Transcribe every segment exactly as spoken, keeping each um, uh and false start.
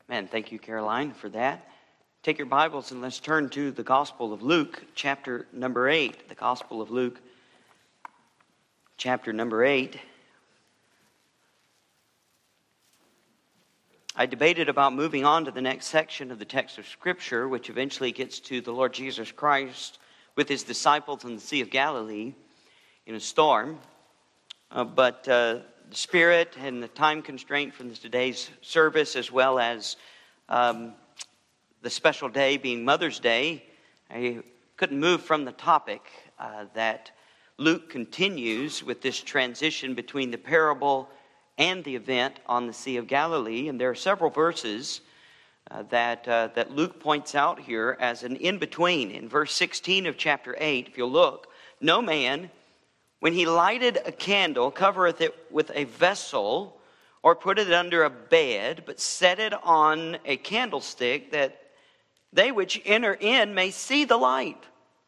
Man, thank you, Caroline, for that. Take your Bibles and let's turn to the Gospel of Luke, chapter number eight. The Gospel of Luke, chapter number eight. I debated about moving on to the next section of the text of Scripture, which eventually gets to the Lord Jesus Christ with his disciples on the Sea of Galilee in a storm. Uh, but uh, the Spirit and the time constraint from today's service, as well as um, the special day being Mother's Day, I couldn't move from the topic uh, that Luke continues with this transition between the parable and the event on the Sea of Galilee. And there are several verses uh, that, uh, that Luke points out here as an in-between. In verse sixteen of chapter eight, if you'll look, no man, when he lighted a candle, covereth it with a vessel, or put it under a bed, but set it on a candlestick, that they which enter in may see the light.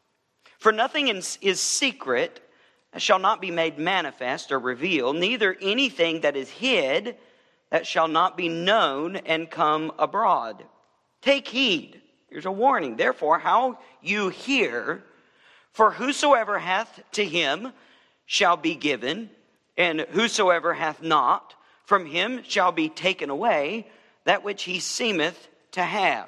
For nothing is secret shall not be made manifest or revealed, neither anything that is hid that shall not be known and come abroad. Take heed. Here's a warning. Therefore, how you hear, for whosoever hath to him shall be given, and whosoever hath not, from him shall be taken away that which he seemeth to have.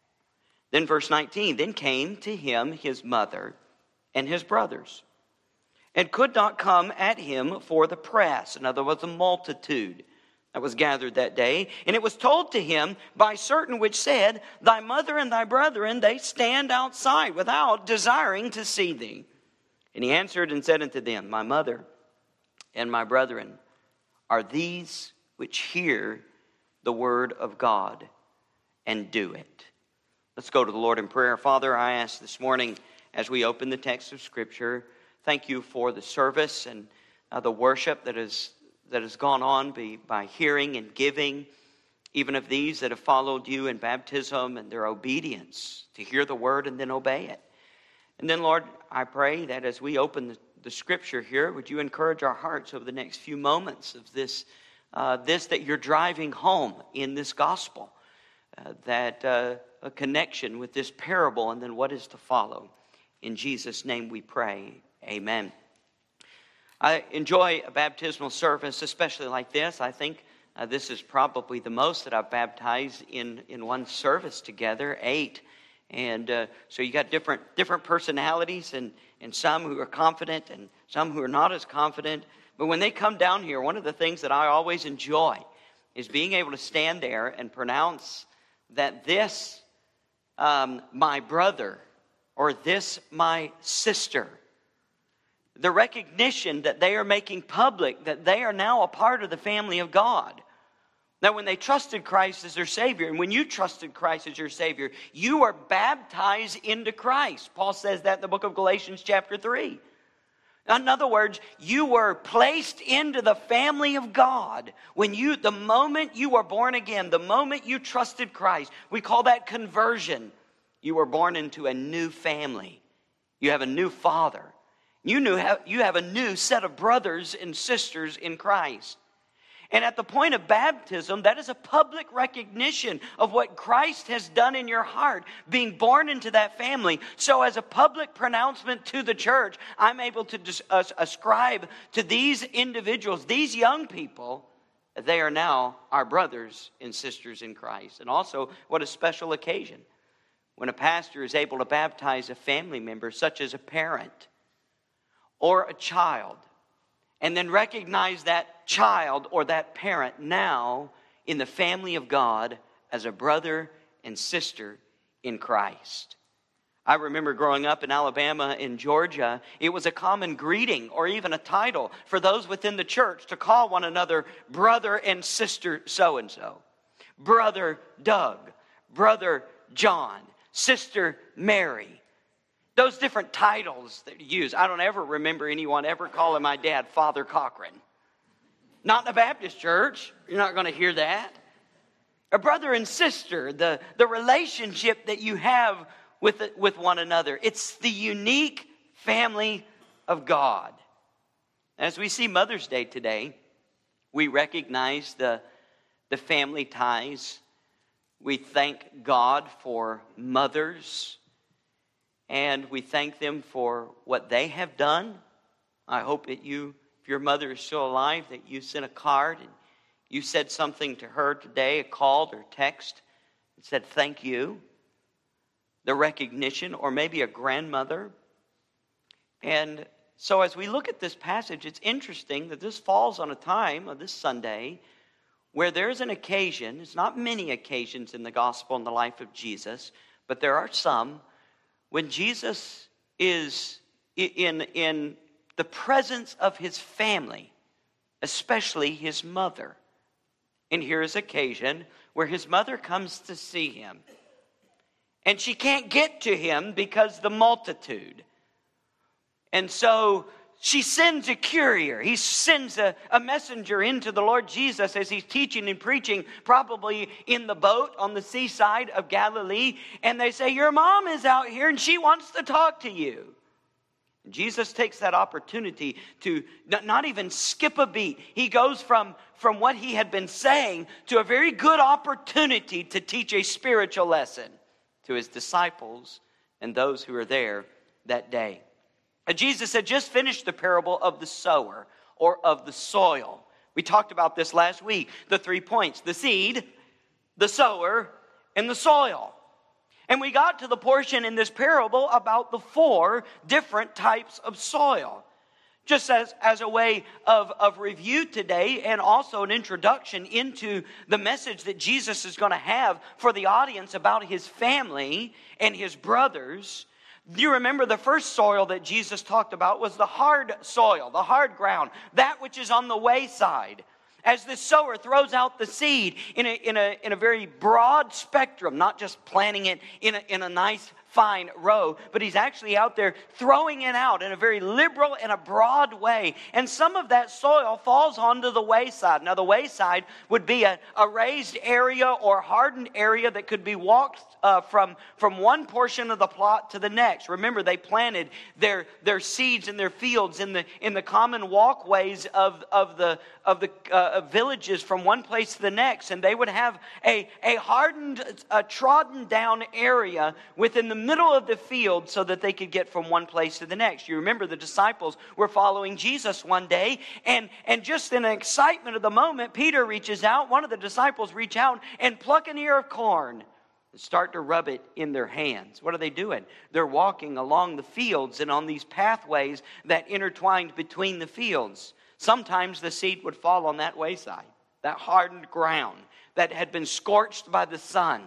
Then verse nineteen, then came to him his mother and his brothers, and could not come at him for the press. In other words, the multitude that was gathered that day. And it was told to him by certain which said, thy mother and thy brethren, they stand outside without, desiring to see thee. And he answered and said unto them, my mother and my brethren are these which hear the word of God and do it. Let's go to the Lord in prayer. Father, I ask this morning as we open the text of Scripture, thank you for the service and uh, the worship that is that has gone on by, by hearing and giving, even of these that have followed you in baptism and their obedience to hear the word and then obey it. And then, Lord, I pray that as we open the, the Scripture here, would you encourage our hearts over the next few moments of this, uh, this that you're driving home in this gospel, uh, that uh, a connection with this parable and then what is to follow. In Jesus' name we pray. Amen. I enjoy a baptismal service, especially like this. I think uh, this is probably the most that I've baptized in, in one service together, eight. And uh, so you got different different personalities, and, and some who are confident and some who are not as confident. But when they come down here, one of the things that I always enjoy is being able to stand there and pronounce that this, um, my brother, or this, my sister. The recognition that they are making public, that they are now a part of the family of God. Now, when they trusted Christ as their Savior, and when you trusted Christ as your Savior, you are baptized into Christ. Paul says that in the book of Galatians chapter three. In other words, you were placed into the family of God. When you, the moment you were born again, the moment you trusted Christ, we call that conversion. You were born into a new family. You have a new father. You, knew, you have a new set of brothers and sisters in Christ. And at the point of baptism, that is a public recognition of what Christ has done in your heart, being born into that family. So as a public pronouncement to the church, I'm able to dis- uh, ascribe to these individuals, these young people, they are now our brothers and sisters in Christ. And also, what a special occasion when a pastor is able to baptize a family member, such as a parent or a child, and then recognize that child or that parent now in the family of God as a brother and sister in Christ. I remember growing up in Alabama and Georgia, it was a common greeting or even a title for those within the church to call one another brother and sister so-and-so. Brother Doug, Brother John, Sister Mary. Those different titles that you use. I don't ever remember anyone ever calling my dad Father Cochran. Not in the Baptist church. You're not going to hear that. A brother and sister, the, the relationship that you have with, with one another. It's the unique family of God. As we see Mother's Day today, we recognize the, the family ties We thank God for mothers, and we thank them for what they have done. I hope that you, if your mother is still alive, that you sent a card and you said something to her today, a call or text, and said thank you. The recognition, or maybe a grandmother. And so as we look at this passage, it's interesting that this falls on a time of this Sunday where there's an occasion. It's not many occasions in the gospel and the life of Jesus, but there are some when Jesus is in, in the presence of his family, especially his mother. And here is occasion where his mother comes to see him. And she can't get to him because the multitude. And so she sends a courier. He sends a, a messenger into the Lord Jesus as he's teaching and preaching, probably in the boat on the seaside of Galilee. And they say, your mom is out here and she wants to talk to you. And Jesus takes that opportunity to not even skip a beat. He goes from, from what he had been saying to a very good opportunity to teach a spiritual lesson to his disciples and those who were there that day. And Jesus had just finished the parable of the sower, or of the soil. We talked about this last week. The three points: the seed, the sower, and the soil. And we got to the portion in this parable about the four different types of soil. Just as, as a way of, of review today, and also an introduction into the message that Jesus is going to have for the audience about his family and his brothers. Do you remember the first soil that Jesus talked about was the hard soil, the hard ground, that which is on the wayside. As the sower throws out the seed in a, in a, in a very broad spectrum, not just planting it in a, in a nice fine row, but he's actually out there throwing it out in a very liberal and a broad way. And some of that soil falls onto the wayside. Now, the wayside would be a, a raised area or hardened area that could be walked uh, from, from one portion of the plot to the next. Remember, they planted their, their seeds in their fields in the, in the common walkways of, of the, of the uh, villages from one place to the next. And they would have a, a hardened, a trodden down area within the middle of the field so that they could get from one place to the next. You remember the disciples were following Jesus one day, and, and just in the excitement of the moment, Peter reaches out, one of the disciples reach out and pluck an ear of corn and start to rub it in their hands. What are they doing? They're walking along the fields and on these pathways that intertwined between the fields. Sometimes the seed would fall on that wayside, that hardened ground that had been scorched by the sun.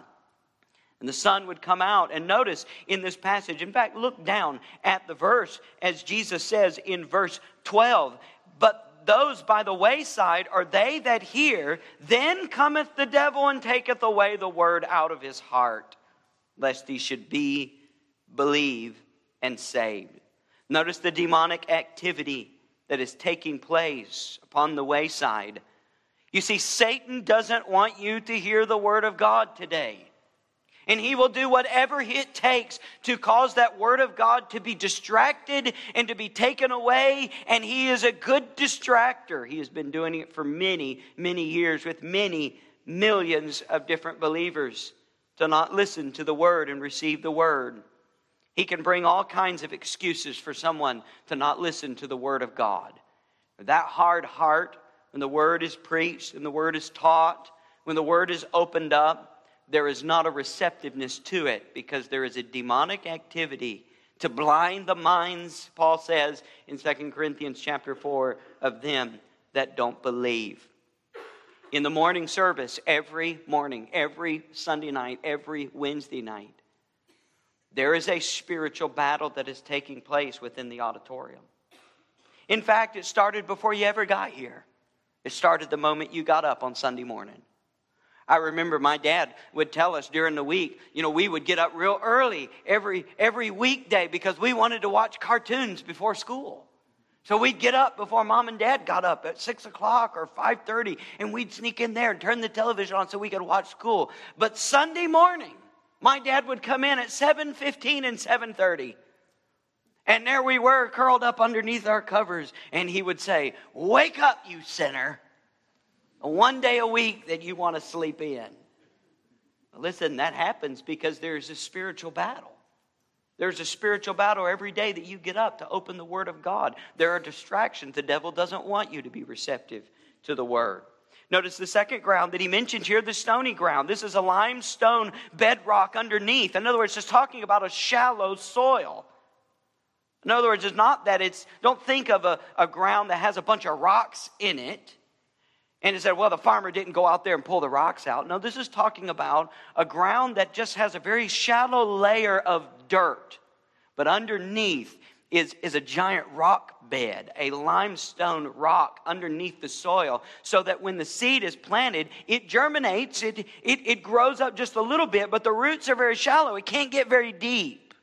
And the sun would come out. And notice in this passage, in fact, look down at the verse as Jesus says in verse twelve. But those by the wayside are they that hear, then cometh the devil and taketh away the word out of his heart, lest he should be, believe, and saved. Notice the demonic activity that is taking place upon the wayside. You see, Satan doesn't want you to hear the word of God today. And he will do whatever it takes to cause that word of God to be distracted and to be taken away. And he is a good distractor. He has been doing it for many, many years with many millions of different believers to not listen to the word and receive the word. He can bring all kinds of excuses for someone to not listen to the word of God. That hard heart, when the word is preached and the word is taught, when the word is opened up, there is not a receptiveness to it because there is a demonic activity to blind the minds, Paul says in Second Corinthians chapter four, of them that don't believe. In the morning service, every morning, every Sunday night, every Wednesday night, there is a spiritual battle that is taking place within the auditorium. In fact, it started before you ever got here. It started the moment you got up on Sunday morning. I remember my dad would tell us during the week, you know, we would get up real early every every weekday because we wanted to watch cartoons before school. So we'd get up before mom and dad got up at six o'clock or five thirty, and we'd sneak in there and turn the television on so we could watch school. But Sunday morning, my dad would come in at seven fifteen and seven thirty. And there we were curled up underneath our covers, and he would say, "Wake up, you sinner. One day a week that you want to sleep in. Listen, that happens because there's a spiritual battle. There's a spiritual battle every day that you get up to open the Word of God. There are distractions. The devil doesn't want you to be receptive to the Word. Notice the second ground that he mentions here, the stony ground. This is a limestone bedrock underneath. In other words, it's talking about a shallow soil. In other words, it's not that it's, don't think of a, a ground that has a bunch of rocks in it. And it said, well, the farmer didn't go out there and pull the rocks out. No, this is talking about a ground that just has a very shallow layer of dirt. But underneath is, is a giant rock bed, a limestone rock underneath the soil, so that when the seed is planted, it germinates, it, it, it grows up just a little bit, but the roots are very shallow. It can't get very deep.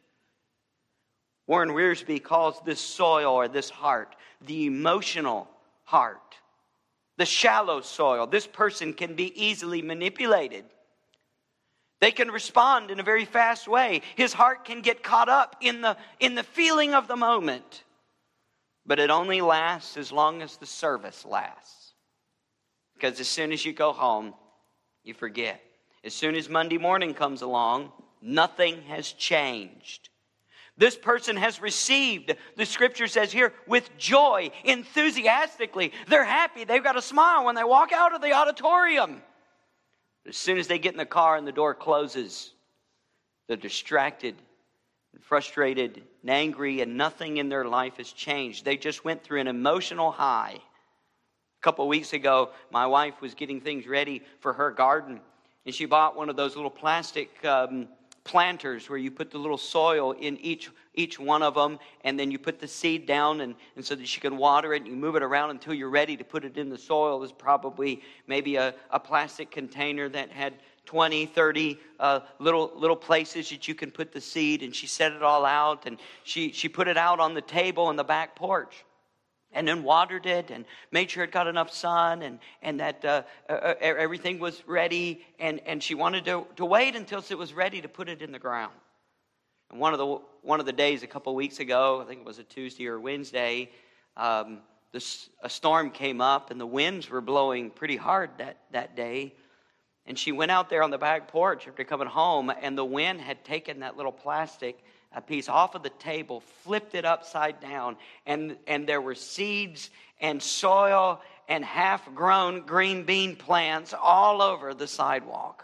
Warren Wiersbe calls this soil or this heart the emotional heart. The shallow soil. This person can be easily manipulated. They can respond in a very fast way. His heart can get caught up in the, in the feeling of the moment. But it only lasts as long as the service lasts. Because as soon as you go home, you forget. As soon as Monday morning comes along, nothing has changed. This person has received, the scripture says here, with joy, enthusiastically. They're happy. They've got a smile when they walk out of the auditorium. As soon as they get in the car and the door closes, they're distracted, and frustrated, and angry, and nothing in their life has changed. They just went through an emotional high. A couple of weeks ago, my wife was getting things ready for her garden, and she bought one of those little plastic um, planters where you put the little soil in each each one of them, and then you put the seed down, and, and so that she can water it, and you move it around until you're ready to put it in the soil. There's probably maybe a, a plastic container that had twenty, thirty uh, little little places that you can put the seed, and she set it all out, and she, she put it out on the table on the back porch. And then watered it and made sure it got enough sun and, and that uh, uh, everything was ready. And, and she wanted to, to wait until it was ready to put it in the ground. And one of the one of the days a couple of weeks ago, I think it was a Tuesday or Wednesday, um, this, a storm came up and the winds were blowing pretty hard that, that day. And she went out there on the back porch after coming home, and the wind had taken that little plastic a piece off of the table, flipped it upside down, and, and there were seeds and soil and half-grown green bean plants all over the sidewalk.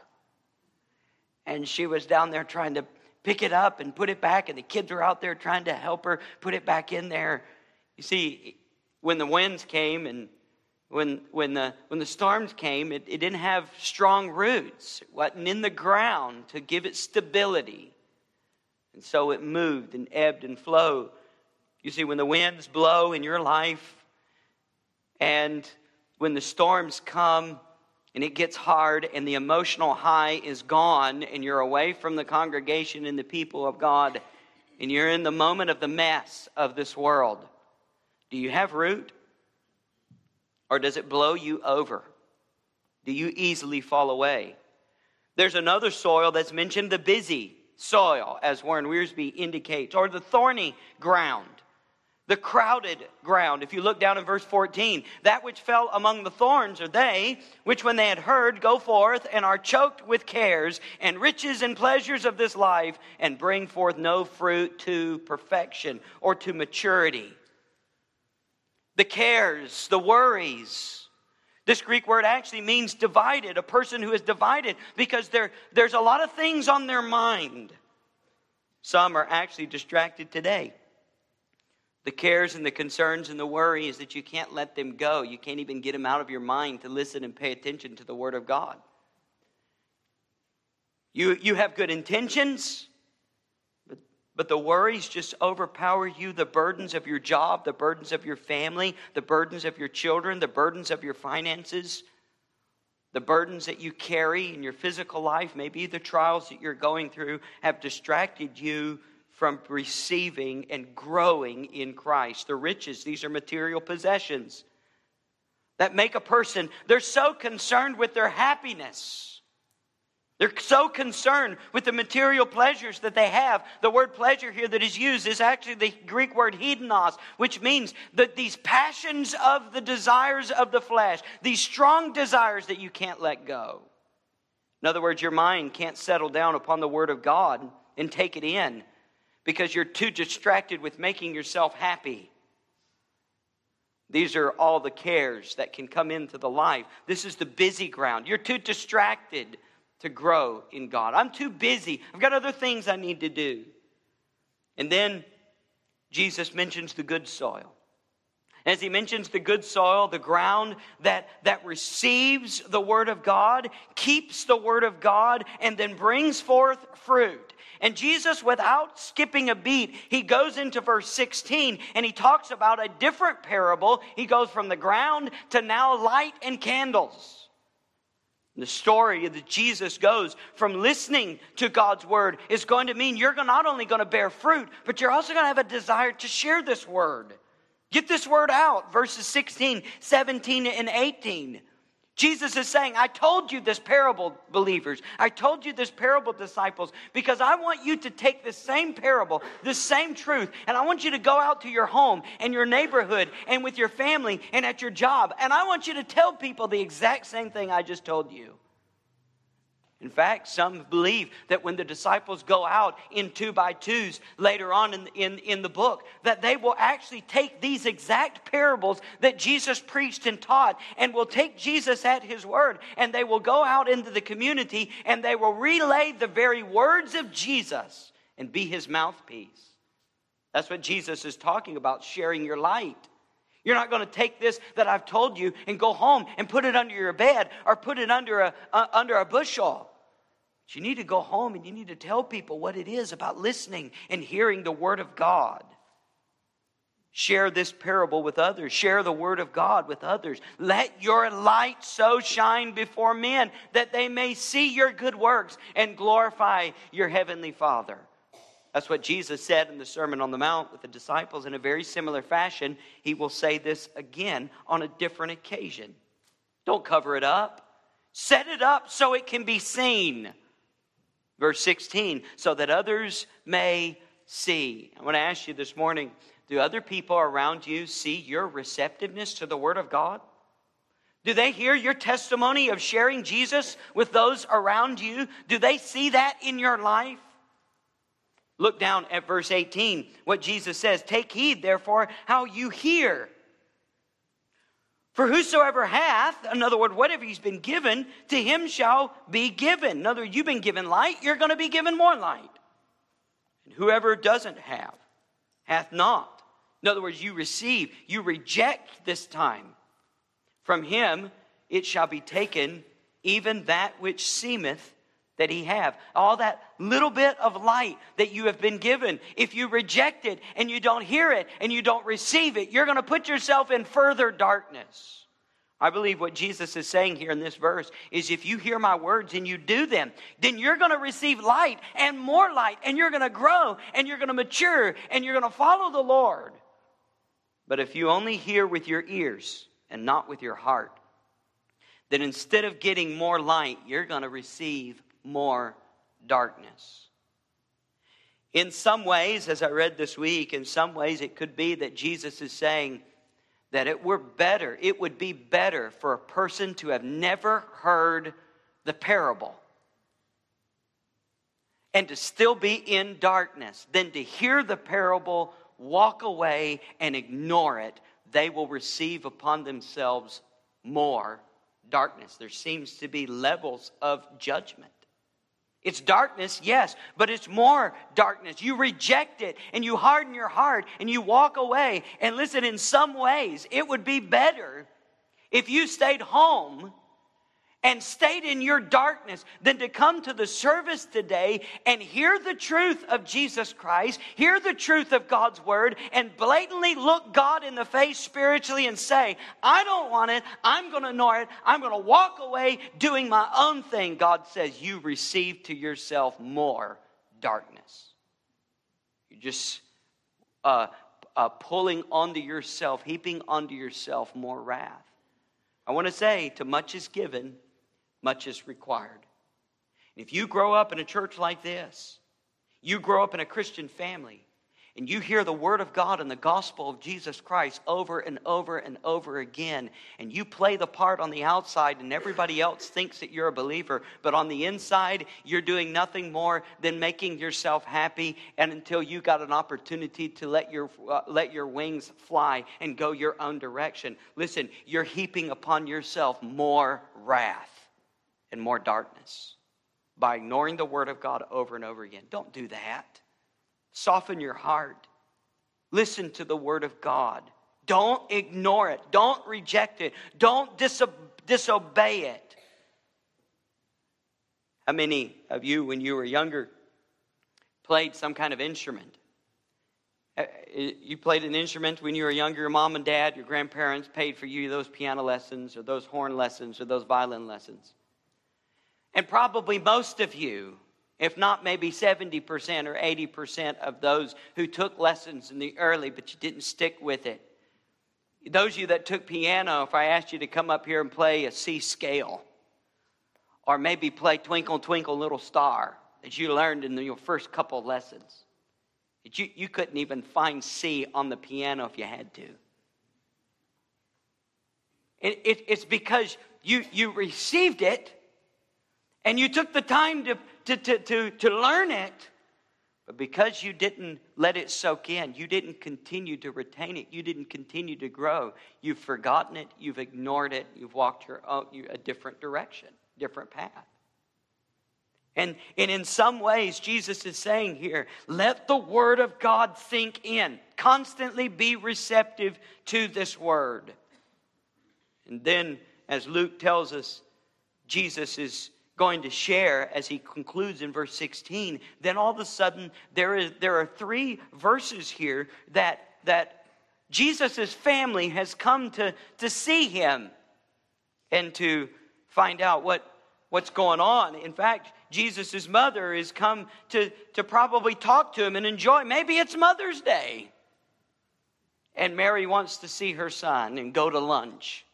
And she was down there trying to pick it up and put it back, and the kids were out there trying to help her put it back in there. You see, when the winds came and when when the when the storms came, it, it didn't have strong roots. It wasn't in the ground to give it stability. And so it moved and ebbed and flowed. You see, when the winds blow in your life and when the storms come and it gets hard and the emotional high is gone and you're away from the congregation and the people of God and you're in the moment of the mess of this world, do you have root? Or does it blow you over? Do you easily fall away? There's another soil that's mentioned, the busy soil, as Warren Wiersbe indicates, or the thorny ground, the crowded ground. If you look down in verse fourteen, that which fell among the thorns are they, which when they had heard go forth and are choked with cares and riches and pleasures of this life, and bring forth no fruit to perfection or to maturity. The cares, the worries. This Greek word actually means divided, a person who is divided because there, there's a lot of things on their mind. Some are actually distracted today. The cares and the concerns and the worries that you can't let them go. You can't even get them out of your mind to listen and pay attention to the Word of God. You, you have good intentions, but, but the worries just overpower you. The burdens of your job, the burdens of your family, the burdens of your children, the burdens of your finances, the burdens that you carry in your physical life, maybe the trials that you're going through have distracted you from receiving and growing in Christ. The riches, these are material possessions that make a person, they're so concerned with their happiness. They're so concerned with the material pleasures that they have. The word pleasure here that is used is actually the Greek word hedonos, which means that these passions of the desires of the flesh, these strong desires that you can't let go. In other words, your mind can't settle down upon the Word of God and take it in because you're too distracted with making yourself happy. These are all the cares that can come into the life. This is the busy ground. You're too distracted to grow in God. I'm too busy. I've got other things I need to do. And then Jesus mentions the good soil. As he mentions the good soil, the ground that, that receives the Word of God, keeps the Word of God, and then brings forth fruit. And Jesus, without skipping a beat, he goes into verse sixteen and he talks about a different parable. He goes from the ground to now light and candles. The story that Jesus goes from listening to God's Word is going to mean you're not only going to bear fruit, but you're also going to have a desire to share this Word. Get this Word out. Verses sixteen, seventeen, and eighteen. Jesus is saying, I told you this parable, believers. I told you this parable, disciples, because I want you to take this same parable, this same truth, and I want you to go out to your home and your neighborhood and with your family and at your job. And I want you to tell people the exact same thing I just told you. In fact, some believe that when the disciples go out in two by twos later on in, in, in the book, that they will actually take these exact parables that Jesus preached and taught and will take Jesus at his word, and they will go out into the community and they will relay the very words of Jesus and be his mouthpiece. That's what Jesus is talking about, sharing your light. You're not going to take this that I've told you and go home and put it under your bed or put it under a, uh, under a bushel. But you need to go home and you need to tell people what it is about listening and hearing the Word of God. Share this parable with others. Share the Word of God with others. Let your light so shine before men that they may see your good works and glorify your heavenly Father. That's what Jesus said in the Sermon on the Mount with the disciples. In a very similar fashion, he will say this again on a different occasion. Don't cover it up. Set it up so it can be seen. Verse sixteen, so that others may see. I want to ask you this morning, do other people around you see your receptiveness to the Word of God? Do they hear your testimony of sharing Jesus with those around you? Do they see that in your life? Look down at verse eighteen, what Jesus says. Take heed, therefore, how you hear. For whosoever hath, in other words, whatever he's been given, to him shall be given. In other words, you've been given light, you're going to be given more light. And whoever doesn't have, hath not. In other words, you receive, you reject this time. From him it shall be taken, even that which seemeth that he have. All that little bit of light that you have been given, if you reject it and you don't hear it and you don't receive it, you're going to put yourself in further darkness. I believe what Jesus is saying here in this verse is if you hear my words and you do them, then you're going to receive light and more light, and you're going to grow and you're going to mature and you're going to follow the Lord. But if you only hear with your ears and not with your heart, then instead of getting more light, you're going to receive more darkness. In some ways, as I read this week, in some ways it could be that Jesus is saying that it were better, it would be better for a person to have never heard the parable and to still be in darkness than to hear the parable, walk away, and ignore it. They will receive upon themselves more darkness. There seems to be levels of judgment. It's darkness, yes, but it's more darkness. You reject it and you harden your heart and you walk away. And listen, in some ways, it would be better if you stayed home and stayed in your darkness than to come to the service today and hear the truth of Jesus Christ, hear the truth of God's Word, and blatantly look God in the face spiritually and say, I don't want it, I'm going to ignore it, I'm going to walk away doing my own thing. God says you receive to yourself more darkness. You're just uh, uh, pulling onto yourself, heaping onto yourself more wrath. I want to say, to much is given, much is required. And if you grow up in a church like this, you grow up in a Christian family, and you hear the Word of God and the gospel of Jesus Christ over and over and over again, and you play the part on the outside and everybody else thinks that you're a believer, but on the inside, you're doing nothing more than making yourself happy, and until you got an opportunity to let your, uh, let your wings fly and go your own direction. Listen, you're heaping upon yourself more wrath and more darkness by ignoring the Word of God over and over again. Don't do that. Soften your heart. Listen to the Word of God. Don't ignore it. Don't reject it. Don't diso- disobey it. How many of you, when you were younger, played some kind of instrument? You played an instrument when you were younger. Your mom and dad, your grandparents paid for you those piano lessons or those horn lessons or those violin lessons. And probably most of you, if not maybe seventy percent or eighty percent of those who took lessons in the early, but you didn't stick with it. Those of you that took piano, if I asked you to come up here and play a C scale, or maybe play Twinkle, Twinkle, Little Star, that you learned in your first couple of lessons, that you, you couldn't even find C on the piano if you had to. It, it, it's because you, you received it, and you took the time to, to, to, to, to learn it, but because you didn't let it soak in, you didn't continue to retain it, you didn't continue to grow, you've forgotten it, you've ignored it, you've walked your own, a different direction, different path. And, and in some ways, Jesus is saying here, let the Word of God sink in. Constantly be receptive to this Word. And then, as Luke tells us, Jesus is going to share as he concludes in verse sixteen, then all of a sudden there is there are three verses here that that Jesus' family has come to, to see him and to find out what, what's going on. In fact, Jesus' mother has come to, to probably talk to him and enjoy. Maybe it's Mother's Day. And Mary wants to see her son and go to lunch.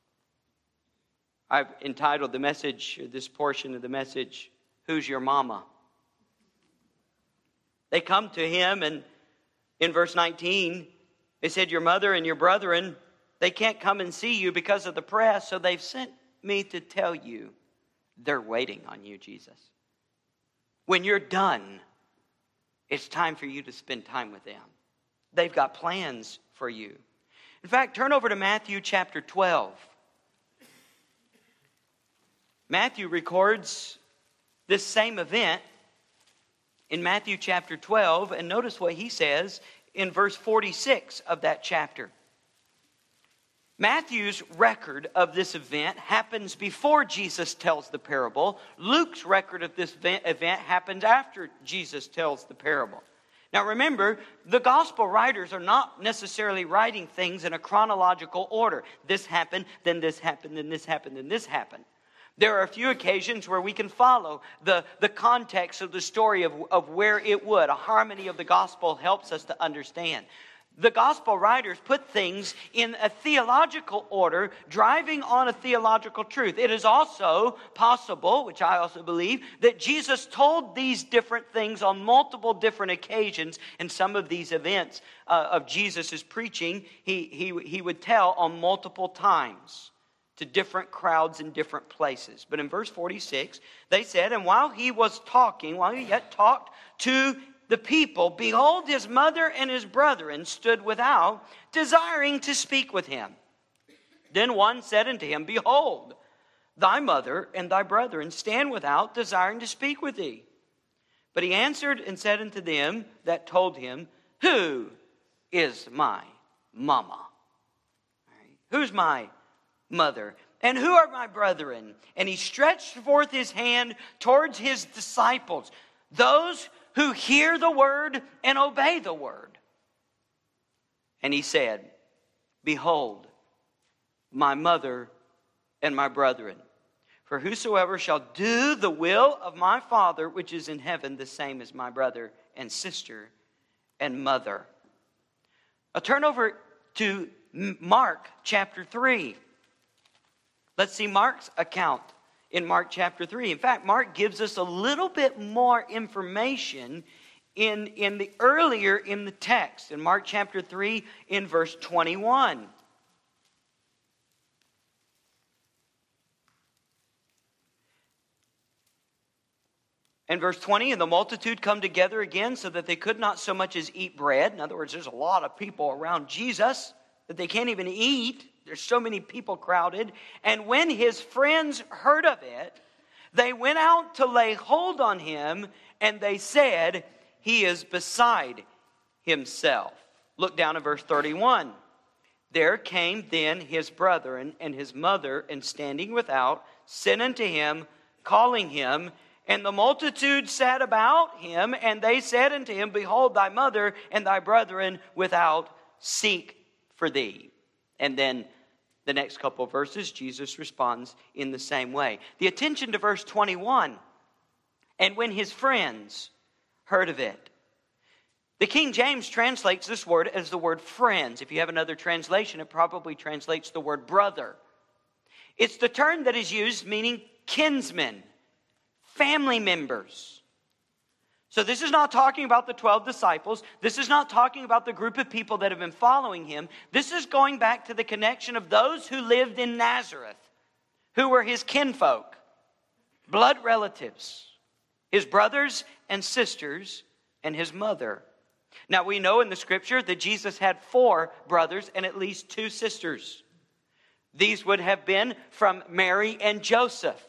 I've entitled the message, this portion of the message, Who's Your Mama? They come to him, and in verse nineteen, they said, your mother and your brethren, they can't come and see you because of the press, so they've sent me to tell you they're waiting on you, Jesus. When you're done, it's time for you to spend time with them. They've got plans for you. In fact, turn over to Matthew chapter twelve. Matthew records this same event in Matthew chapter twelve, and notice what he says in verse forty-six of that chapter. Matthew's record of this event happens before Jesus tells the parable. Luke's record of this event happens after Jesus tells the parable. Now remember, the gospel writers are not necessarily writing things in a chronological order. This happened, then this happened, then this happened, then this happened. There are a few occasions where we can follow the, the context of the story of, of where it would. A harmony of the gospel helps us to understand. The gospel writers put things in a theological order, driving on a theological truth. It is also possible, which I also believe, that Jesus told these different things on multiple different occasions. And some of these events uh, of Jesus' preaching, he, he, he would tell on multiple times to different crowds in different places. But in verse forty-six, they said, and while he was talking, while he yet talked to the people, behold, his mother and his brethren stood without, desiring to speak with him. Then one said unto him, behold, thy mother and thy brethren stand without, desiring to speak with thee. But he answered and said unto them that told him, who is my mama? All right. Who's my mother? And who are my brethren? And he stretched forth his hand towards his disciples, those who hear the word and obey the word. And he said, behold, my mother and my brethren. For whosoever shall do the will of my Father which is in heaven, the same is my brother and sister and mother. Now turn over to Mark chapter three. Let's see Mark's account in Mark chapter three. In fact, Mark gives us a little bit more information in, in the earlier in the text, in Mark chapter three, in verse twenty-one. In verse twenty, and the multitude come together again so that they could not so much as eat bread. In other words, there's a lot of people around Jesus that they can't even eat. There's so many people crowded. And when his friends heard of it, they went out to lay hold on him, and they said, he is beside himself. Look down at verse thirty-one. There came then his brethren and his mother, and standing without, sent unto him, calling him. And the multitude sat about him, and they said unto him, behold, thy mother and thy brethren without seek for thee. And then the next couple of verses, Jesus responds in the same way. The attention to verse twenty-one. And when his friends heard of it. The King James translates this word as the word friends. If you have another translation, it probably translates the word brother. It's the term that is used meaning kinsmen, family members. So this is not talking about the twelve disciples. This is not talking about the group of people that have been following him. This is going back to the connection of those who lived in Nazareth, who were his kinfolk, blood relatives, his brothers and sisters, and his mother. Now we know in the scripture that Jesus had four brothers and at least two sisters. These would have been from Mary and Joseph.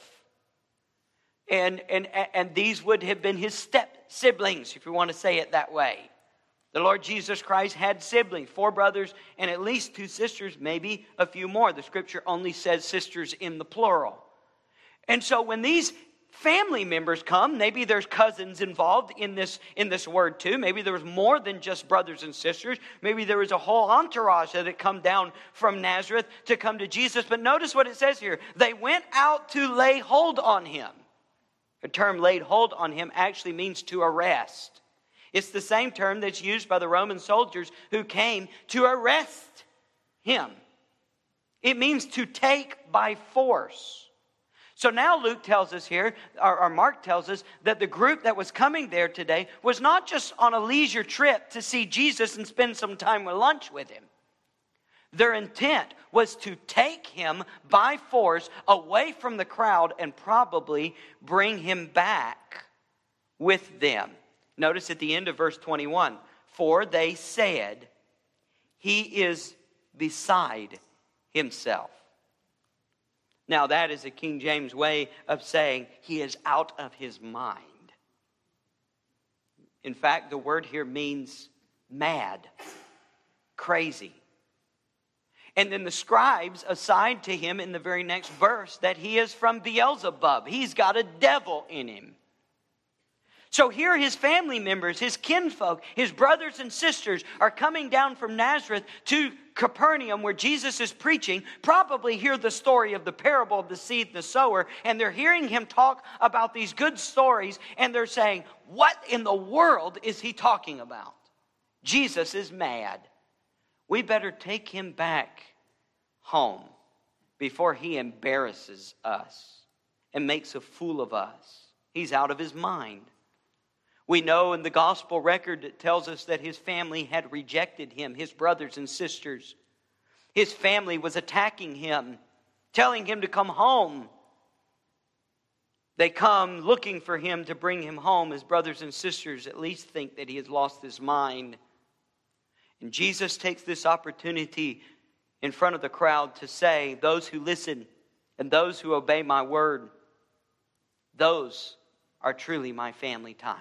And, and, and these would have been his step-siblings, if you want to say it that way. The Lord Jesus Christ had siblings, four brothers and at least two sisters, maybe a few more. The scripture only says sisters in the plural. And so when these family members come, maybe there's cousins involved in this, in this word too. Maybe there was more than just brothers and sisters. Maybe there was a whole entourage that had come down from Nazareth to come to Jesus. But notice what it says here. They went out to lay hold on him. The term laid hold on him actually means to arrest. It's the same term that's used by the Roman soldiers who came to arrest him. It means to take by force. So now Luke tells us here, or, or Mark tells us, that the group that was coming there today was not just on a leisure trip to see Jesus and spend some time with lunch with him. Their intent was to take him by force away from the crowd and probably bring him back with them. Notice at the end of verse twenty-one, for they said, he is beside himself. Now that is a King James way of saying he is out of his mind. In fact, the word here means mad, crazy. And then the scribes assign to him in the very next verse that he is from Beelzebub. He's got a devil in him. So here his family members, his kinfolk, his brothers and sisters are coming down from Nazareth to Capernaum where Jesus is preaching, probably hear the story of the parable of the seed and the sower, and they're hearing him talk about these good stories, and they're saying, what in the world is he talking about? Jesus is mad. We better take him back home before he embarrasses us and makes a fool of us. He's out of his mind. We know in the gospel record it tells us that his family had rejected him, his brothers and sisters. His family was attacking him, telling him to come home. They come looking for him to bring him home. His brothers and sisters at least think that he has lost his mind. And Jesus takes this opportunity in front of the crowd to say, those who listen and those who obey my word, those are truly my family ties.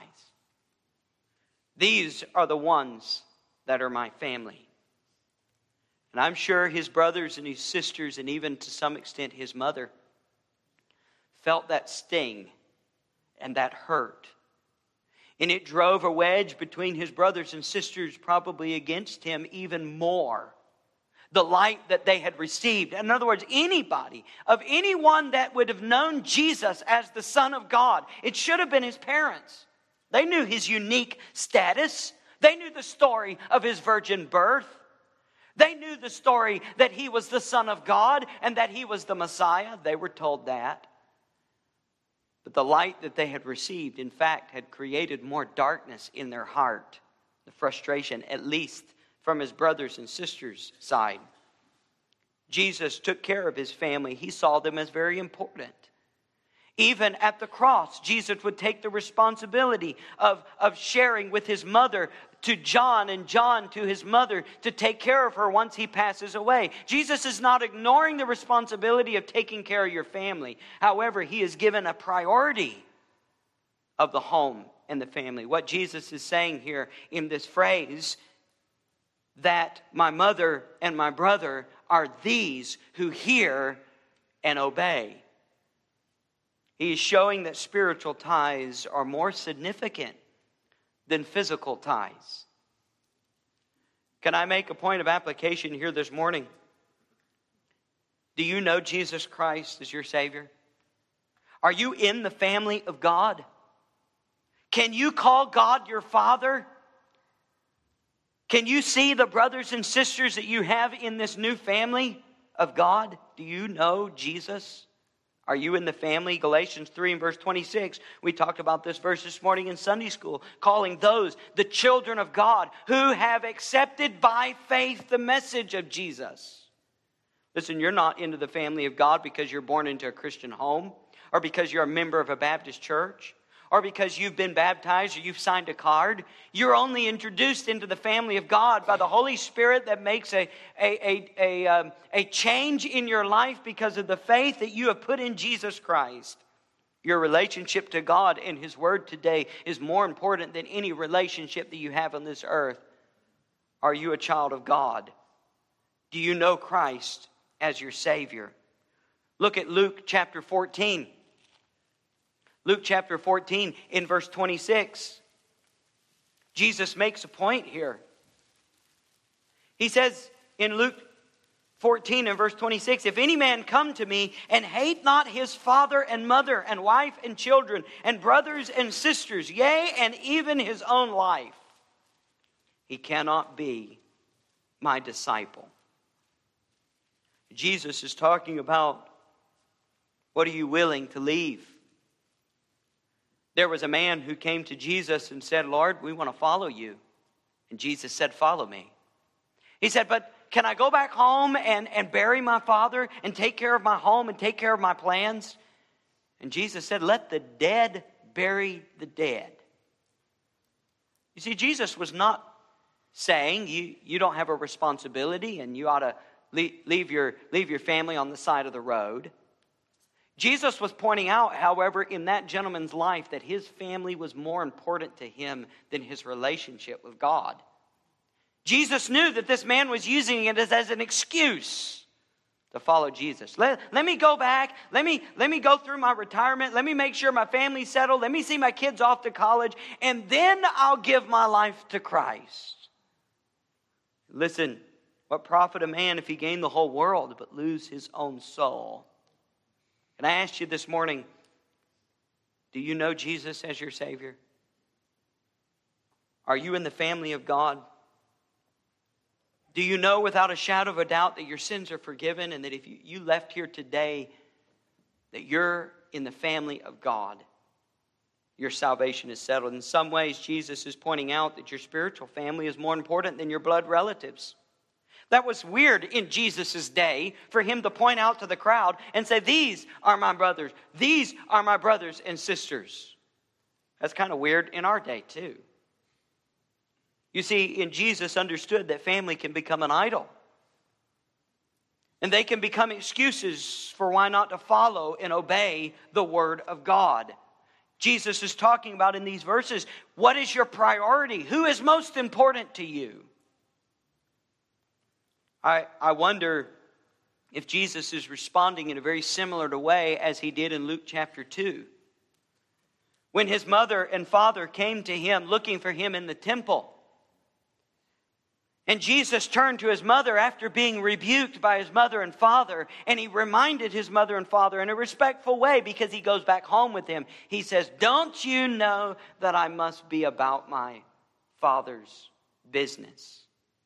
These are the ones that are my family. And I'm sure his brothers and his sisters, and even to some extent his mother, felt that sting and that hurt. And it drove a wedge between his brothers and sisters, probably against him even more. The light that they had received. In other words, anybody, of anyone that would have known Jesus as the Son of God, it should have been his parents. They knew his unique status. They knew the story of his virgin birth. They knew the story that he was the Son of God and that he was the Messiah. They were told that. But the light that they had received, in fact, had created more darkness in their heart. The frustration, at least from his brothers and sisters' side. Jesus took care of his family. He saw them as very important. Even at the cross, Jesus would take the responsibility of, of sharing with his mother to John and John to his mother to take care of her once he passes away. Jesus is not ignoring the responsibility of taking care of your family. However, he is given a priority of the home and the family. What Jesus is saying here in this phrase, that my mother and my brother are these who hear and obey. He is showing that spiritual ties are more significant than physical ties. Can I make a point of application here this morning? Do you know Jesus Christ as your Savior? Are you in the family of God? Can you call God your Father? Can you see the brothers and sisters that you have in this new family of God? Do you know Jesus? Are you in the family? Galatians three and verse twenty-six. We talked about this verse this morning in Sunday school. Calling those the children of God who have accepted by faith the message of Jesus. Listen, you're not into the family of God because you're born into a Christian home. Or because you're a member of a Baptist church. Or because you've been baptized or you've signed a card. You're only introduced into the family of God by the Holy Spirit that makes a, a, a, a, um, a change in your life because of the faith that you have put in Jesus Christ. Your relationship to God and His Word today is more important than any relationship that you have on this earth. Are you a child of God? Do you know Christ as your Savior? Look at Luke chapter fourteen. Luke chapter fourteen in verse twenty-six. Jesus makes a point here. He says in Luke fourteen and verse twenty-six, if any man come to me and hate not his father and mother and wife and children and brothers and sisters, yea, and even his own life, he cannot be my disciple. Jesus is talking about, what are you willing to leave? There was a man who came to Jesus and said, Lord, we want to follow you. And Jesus said, follow me. He said, but can I go back home and, and bury my father and take care of my home and take care of my plans? And Jesus said, let the dead bury the dead. You see, Jesus was not saying you, you don't have a responsibility and you ought to leave, leave, your, leave your family on the side of the road. Jesus was pointing out, however, in that gentleman's life that his family was more important to him than his relationship with God. Jesus knew that this man was using it as, as an excuse to follow Jesus. Let, let me go back. Let me, let me go through my retirement. Let me make sure my family's settled. Let me see my kids off to college. And then I'll give my life to Christ. Listen, what profit a man if he gain the whole world but lose his own soul? And I asked you this morning, do you know Jesus as your Savior? Are you in the family of God? Do you know without a shadow of a doubt that your sins are forgiven and that if you, you left here today, that you're in the family of God? Your salvation is settled. In some ways, Jesus is pointing out that your spiritual family is more important than your blood relatives. That was weird in Jesus' day for him to point out to the crowd and say, these are my brothers. These are my brothers and sisters. That's kind of weird in our day too. You see, in Jesus understood that family can become an idol. And they can become excuses for why not to follow and obey the Word of God. Jesus is talking about in these verses, what is your priority? Who is most important to you? I, I wonder if Jesus is responding in a very similar way as he did in Luke chapter two. When his mother and father came to him looking for him in the temple. And Jesus turned to his mother after being rebuked by his mother and father. And he reminded his mother and father in a respectful way because he goes back home with him. He says, don't you know that I must be about my Father's business?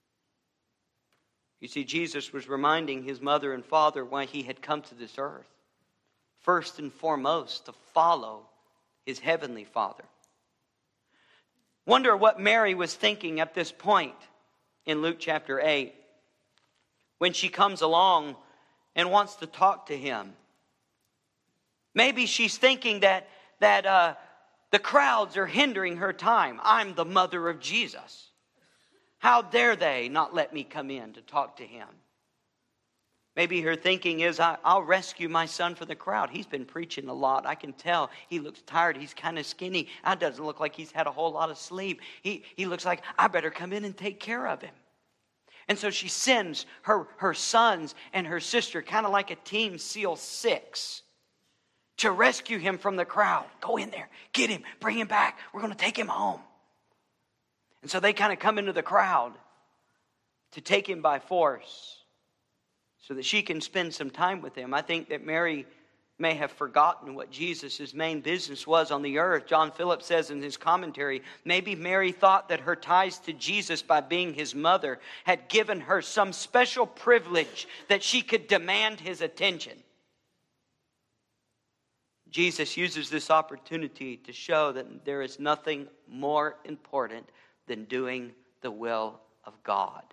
You see, Jesus was reminding his mother and father why he had come to this earth. First and foremost, to follow his heavenly Father. Wonder what Mary was thinking at this point in Luke chapter eight when she comes along and wants to talk to him. Maybe she's thinking that, that uh, the crowds are hindering her time. I'm the mother of Jesus. How dare they not let me come in to talk to him? Maybe her thinking is, I, I'll rescue my son from the crowd. He's been preaching a lot. I can tell. He looks tired. He's kind of skinny. It doesn't look like he's had a whole lot of sleep. He, he looks like, I better come in and take care of him. And so she sends her, her sons and her sister, kind of like a Team SEAL six, to rescue him from the crowd. Go in there, get him, bring him back. We're going to take him home. And so they kind of come into the crowd to take him by force so that she can spend some time with him. I think that Mary may have forgotten what Jesus' main business was on the earth. John Phillips says in his commentary, maybe Mary thought that her ties to Jesus by being his mother had given her some special privilege that she could demand his attention. Jesus uses this opportunity to show that there is nothing more important than doing the will of God.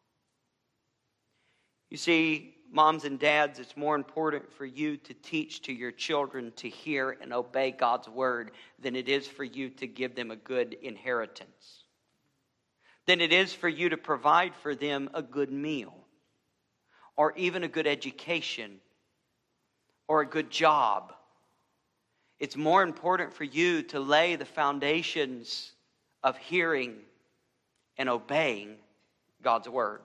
You see, moms and dads, it's more important for you to teach to your children to hear and obey God's word than it is for you to give them a good inheritance. Than it is for you to provide for them a good meal, or even a good education, or a good job. It's more important for you to lay the foundations of hearing and obeying God's word.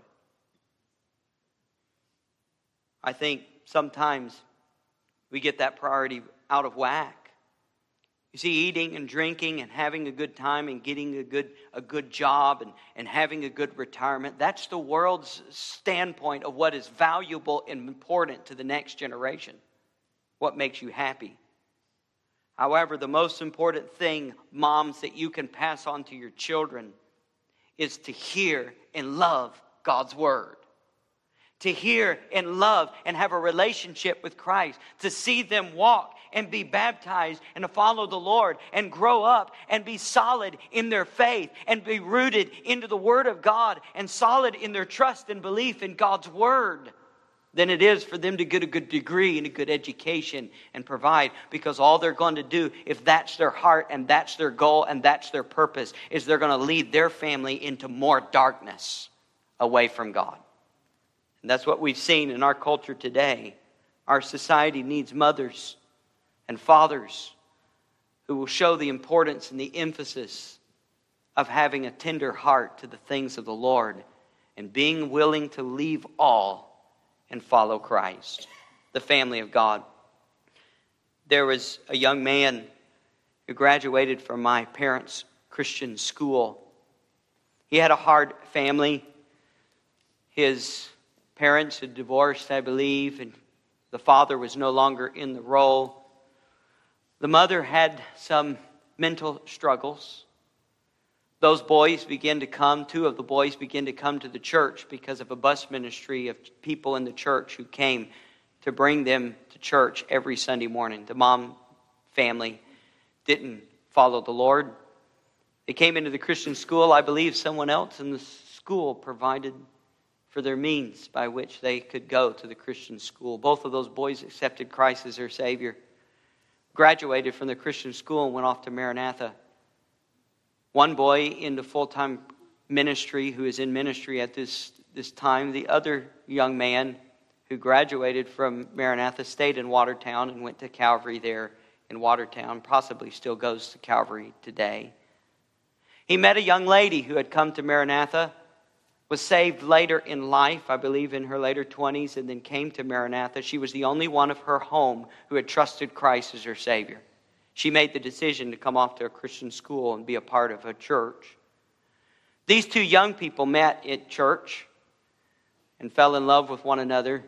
I think sometimes we get that priority out of whack. You see, eating and drinking and having a good time and getting a good, a good job and, and having a good retirement, that's the world's standpoint of what is valuable and important to the next generation. What makes you happy. However, the most important thing, moms, that you can pass on to your children is to hear and love God's word. To hear and love and have a relationship with Christ. To see them walk and be baptized and to follow the Lord and grow up and be solid in their faith and be rooted into the Word of God and solid in their trust and belief in God's Word than it is for them to get a good degree and a good education and provide. Because all they're going to do, if that's their heart and that's their goal and that's their purpose, is they're going to lead their family into more darkness away from God. And that's what we've seen in our culture today. Our society needs mothers and fathers who will show the importance and the emphasis of having a tender heart to the things of the Lord and being willing to leave all and follow Christ, the family of God. There was a young man who graduated from my parents' Christian school. He had a hard family. His parents had divorced, I believe, and the father was no longer in the role. The mother had some mental struggles. Those boys began to come, two of the boys began to come to the church because of a bus ministry of people in the church who came to bring them to church every Sunday morning. The mom family didn't follow the Lord. They came into the Christian school. I believe someone else in the school provided for their means by which they could go to the Christian school. Both of those boys accepted Christ as their Savior, graduated from the Christian school and went off to Maranatha. One boy into full-time ministry who is in ministry at this, this time. The other young man who graduated from Maranatha stayed in Watertown and went to Calvary there in Watertown, possibly still goes to Calvary today. He met a young lady who had come to Maranatha, was saved later in life, I believe in her later twenties, and then came to Maranatha. She was the only one of her home who had trusted Christ as her Savior. She made the decision to come off to a Christian school and be a part of a church. These two young people met at church and fell in love with one another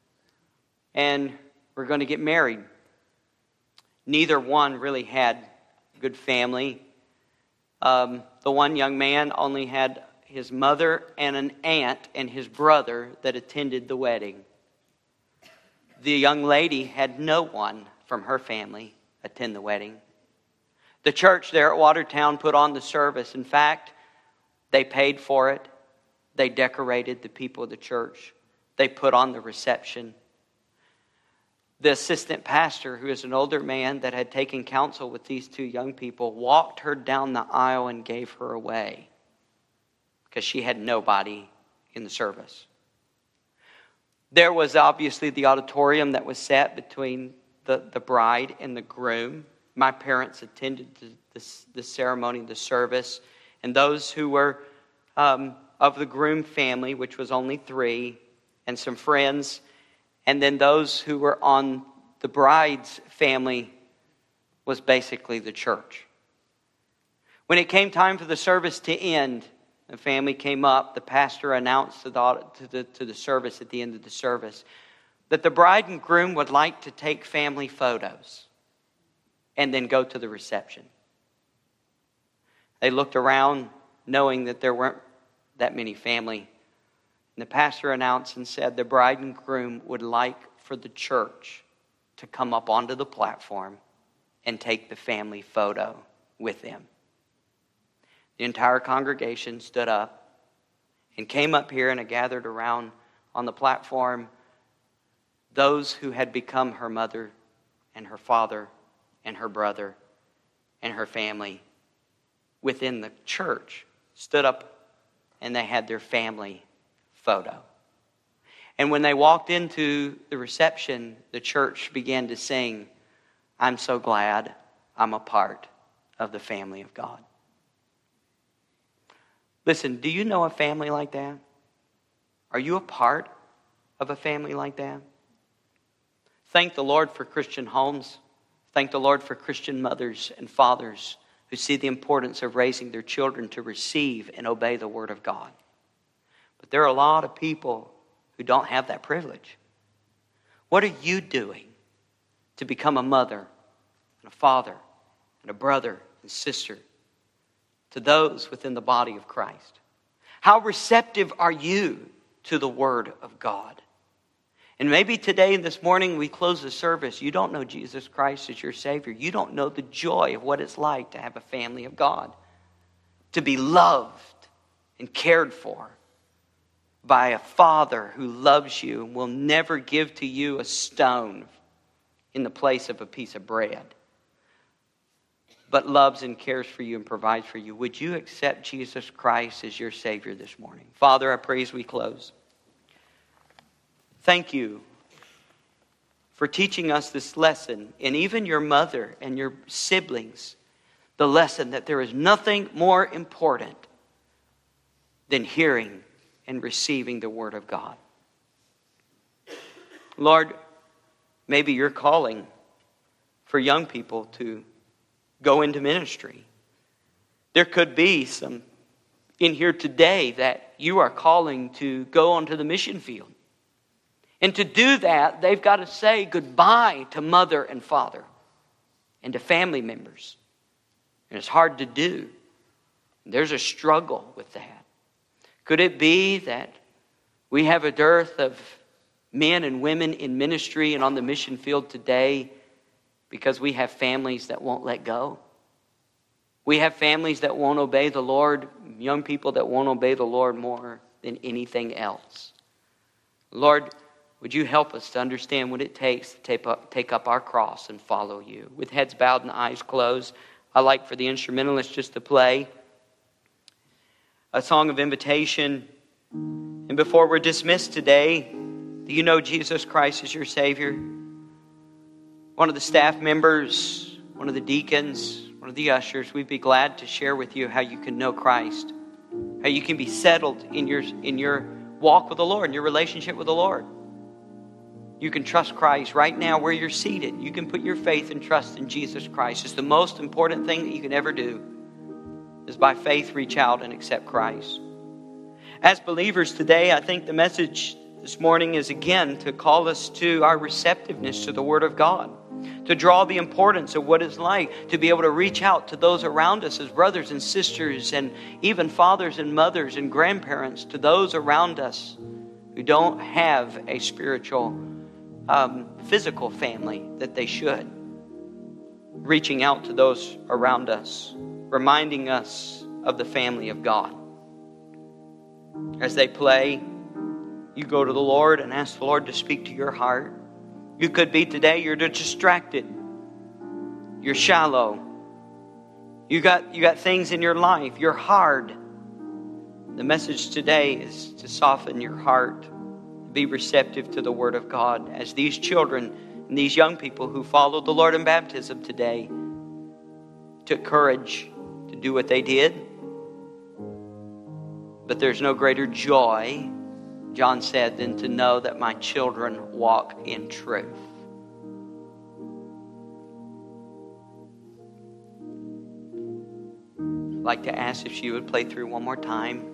and were going to get married. Neither one really had a good family. Um, the one young man only had his mother and an aunt and his brother that attended the wedding. The young lady had no one from her family attend the wedding. The church there at Watertown put on the service. In fact, they paid for it. They decorated the people of the church. They put on the reception. The assistant pastor, who is an older man that had taken counsel with these two young people, walked her down the aisle and gave her away because she had nobody in the service. There was obviously the auditorium that was set between the, the bride and the groom. My parents attended the, the, the ceremony, the service, and those who were um, of the groom family, which was only three, and some friends, and then those who were on the bride's family was basically the church. When it came time for the service to end, the family came up. The pastor announced to the, to the, to the service at the end of the service that the bride and groom would like to take family photos and then go to the reception. They looked around knowing that there weren't that many family. And the pastor announced and said the bride and groom would like for the church to come up onto the platform and take the family photo with them. The entire congregation stood up and came up here and gathered around on the platform those who had become her mother and her father and her brother and her family within the church stood up, and they had their family photo. And when they walked into the reception, the church began to sing, "I'm so glad I'm a part of the family of God." Listen, do you know a family like that? Are you a part of a family like that? Thank the Lord for Christian homes. Thank the Lord for Christian mothers and fathers who see the importance of raising their children to receive and obey the Word of God. But there are a lot of people who don't have that privilege. What are you doing to become a mother and a father and a brother and sister to those within the body of Christ? How receptive are you to the Word of God? And maybe today and this morning we close the service. You don't know Jesus Christ as your Savior. You don't know the joy of what it's like to have a family of God, to be loved and cared for by a Father who loves you and will never give to you a stone in the place of a piece of bread, but loves and cares for you and provides for you. Would you accept Jesus Christ as your Savior this morning? Father, I pray as we close, thank you for teaching us this lesson, and even your mother and your siblings, the lesson that there is nothing more important than hearing and receiving the Word of God. Lord, maybe you're calling for young people to go into ministry. There could be some in here today that you are calling to go onto the mission field. And to do that, they've got to say goodbye to mother and father and to family members. And it's hard to do. There's a struggle with that. Could it be that we have a dearth of men and women in ministry and on the mission field today because we have families that won't let go? We have families that won't obey the Lord, young people that won't obey the Lord more than anything else. Lord, would you help us to understand what it takes to take up, take up our cross and follow you? With heads bowed and eyes closed, I'd like for the instrumentalists just to play a song of invitation. And before we're dismissed today, do you know Jesus Christ as your Savior? One of the staff members, one of the deacons, one of the ushers, we'd be glad to share with you how you can know Christ, how you can be settled in your, in your walk with the Lord, in your relationship with the Lord. You can trust Christ right now where you're seated. You can put your faith and trust in Jesus Christ. It's the most important thing that you can ever do, is by faith reach out and accept Christ. As believers today, I think the message this morning is again to call us to our receptiveness to the Word of God, to draw the importance of what it's like to be able to reach out to those around us as brothers and sisters and even fathers and mothers and grandparents, to those around us who don't have a spiritual, um, physical family that they should. reaching out to those around us, reminding us of the family of God. As they play, you go to the Lord and ask the Lord to speak to your heart. You could be today, you're distracted. You're shallow. You got, you got things in your life. You're hard. The message today is to soften your heart, be receptive to the Word of God. As these children and these young people who followed the Lord in baptism today took courage to do what they did. But there's no greater joy, John said, than to know that my children walk in truth. I'd like to ask if she would play through one more time.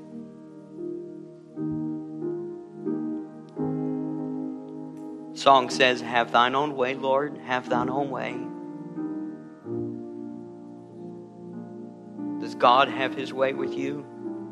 Song says, have thine own way, Lord, have thine own way. Does God have his way with you?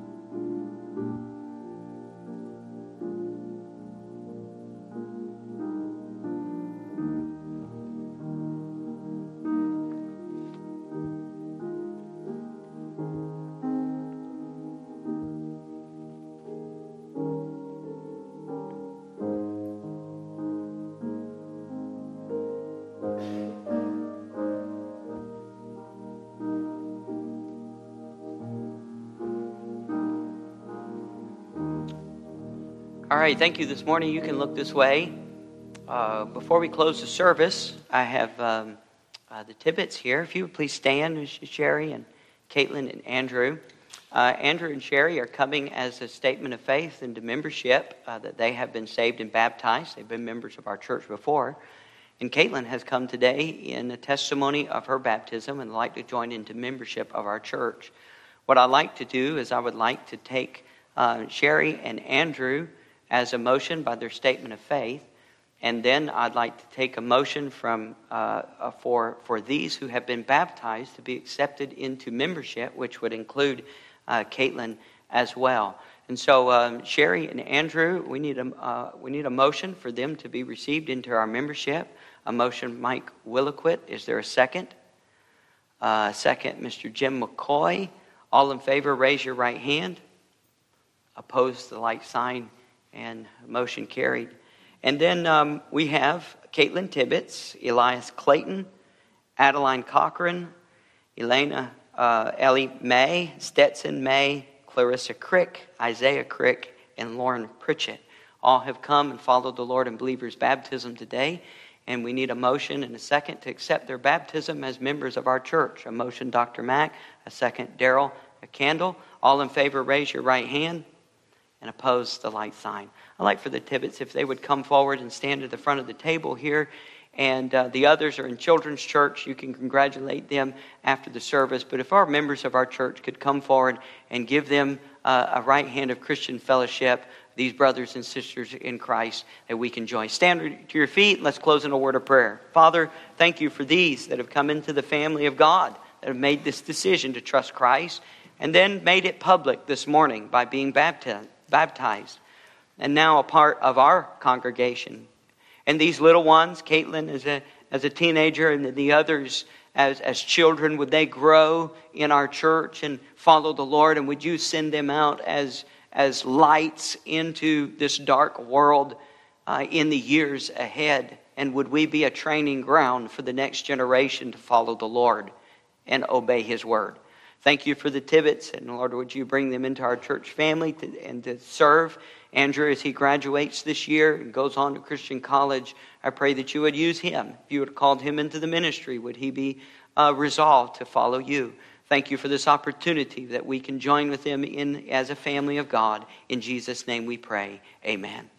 All right, thank you this morning. You can look this way. Uh, before we close the service, I have um, uh, the Tibbets here. If you would please stand, Sherry and Caitlin and Andrew. Uh, Andrew and Sherry are coming as a statement of faith into membership, uh, that they have been saved and baptized. They've been members of our church before. And Caitlin has come today in a testimony of her baptism and would like to join into membership of our church. What I'd like to do is I would like to take uh, Sherry and Andrew as a motion by their statement of faith. And then I'd like to take a motion from uh, for, for these who have been baptized to be accepted into membership, which would include uh, Caitlin as well. And so um, Sherry and Andrew, we need, a, uh, we need a motion for them to be received into our membership. A motion, Mike Williquit. Is there a second? Uh, second, Mister Jim McCoy. All in favor, raise your right hand. Opposed, the like sign. And motion carried. And then um, we have Caitlin Tibbets, Elias Clayton, Adeline Cochran, Elena uh, Ellie May, Stetson May, Clarissa Crick, Isaiah Crick, and Lauren Pritchett. All have come and followed the Lord in believers' baptism today. And we need a motion and a second to accept their baptism as members of our church. A motion, Doctor Mack. A second, Darrell Candle. All in favor, raise your right hand. And oppose the like sign. I'd like for the Tibbets, if they would come forward and stand at the front of the table here. And uh, the others are in children's church. You can congratulate them after the service. But if our members of our church could come forward and give them uh, a right hand of Christian fellowship, these brothers and sisters in Christ, that we can join. Stand to your feet. Let's close in a word of prayer. Father, thank you for these that have come into the family of God, that have made this decision to trust Christ, and then made it public this morning by being baptized. baptized, and now a part of our congregation. And these little ones, Caitlin as a as a teenager, and the others as, as children, would they grow in our church and follow the Lord? And would you send them out as, as lights into this dark world uh, in the years ahead? And would we be a training ground for the next generation to follow the Lord and obey His word? Thank you for the Tibbets, and Lord, would you bring them into our church family to, and to serve Andrew as he graduates this year and goes on to Christian college. I pray that you would use him. If you would have called him into the ministry, would he be uh, resolved to follow you? Thank you for this opportunity that we can join with them in as a family of God. In Jesus' name we pray. Amen.